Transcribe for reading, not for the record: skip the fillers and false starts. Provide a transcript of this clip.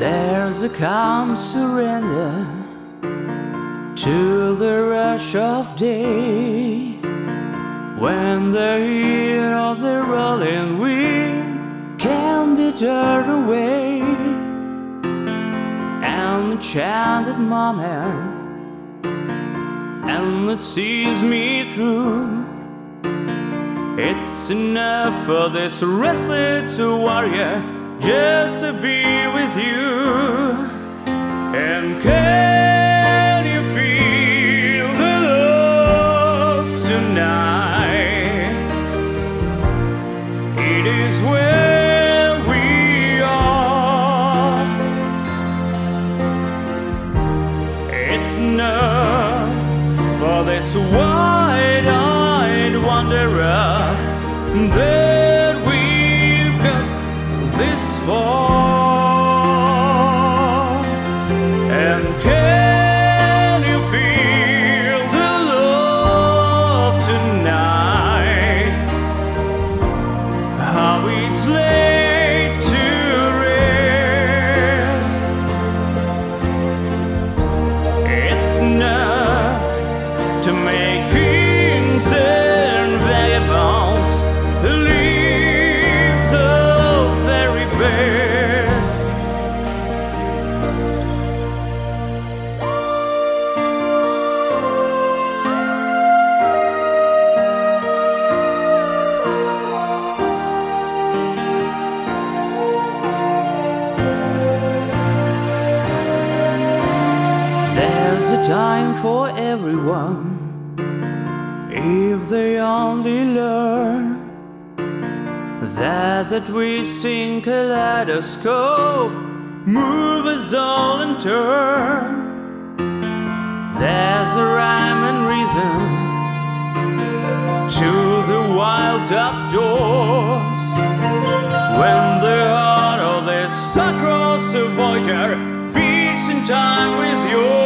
There's a calm surrender to the rush of day, when the heat of the rolling wind can be turned away, and the chanted moment, and it sees me through. It's enough for this restless warrior just to be with you. And can you feel the love tonight? It is where we are. It's enough for this wide-eyed wanderer that we've got this far. And can you feel the love tonight? How it's laid to rest. It's enough to make kings and vagabonds live the very best. There's a time for everyone, if they only learn that the twisting kaleidoscope move us all in turn. There's a rhyme and reason to the wild outdoors, when the heart of the star-crossed Voyager beats in time with yours.